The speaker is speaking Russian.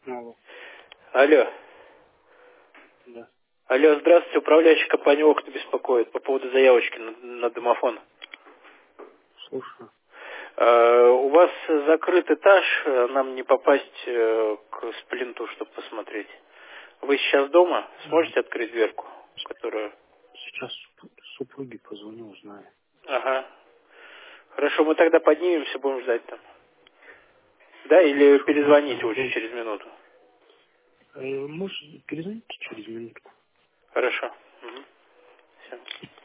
Алло. Алло. Да. Алло, здравствуйте, управляющий компании «Окна» беспокоит по поводу заявочки на домофон. Слушаю. У вас закрыт этаж, нам не попасть к сплинту, чтобы посмотреть. Вы сейчас дома? Сможете открыть дверку, которую... Сейчас супруге позвоню, узнаю. Ага. Хорошо, мы тогда поднимемся, будем ждать там. Да, или Хорошо. перезвоните уже через минуту. Может, перезвоните через минутку? Хорошо. Угу. Все.